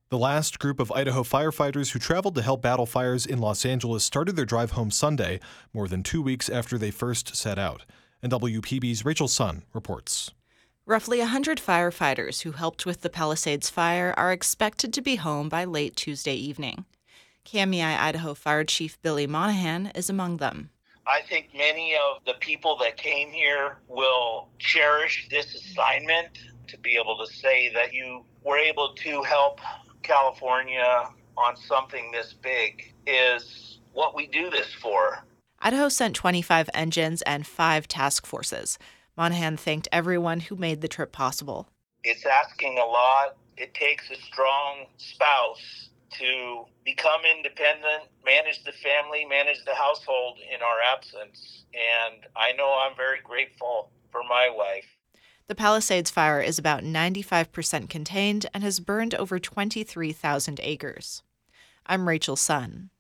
The last group of Idaho firefighters who traveled to help battle fires in Los Angeles started their drive home Sunday, more than 2 weeks after they first set out. And WPB's Rachel Sun reports. Roughly 100 firefighters who helped with the Palisades fire are expected to be home by late Tuesday evening. Kamiah, Idaho Fire Chief Billy Monahan is among them. I think many of the people that came here will cherish this assignment. To be able to say that you were able to help California on something this big is what we do this for. Idaho sent 25 engines and 5 task forces. Monahan thanked everyone who made the trip possible. It's asking a lot. It takes a strong spouse to become independent, manage the family, manage the household in our absence. And I know I'm very grateful for my wife. The Palisades fire is about 95% contained and has burned over 23,000 acres. I'm Rachel Sun.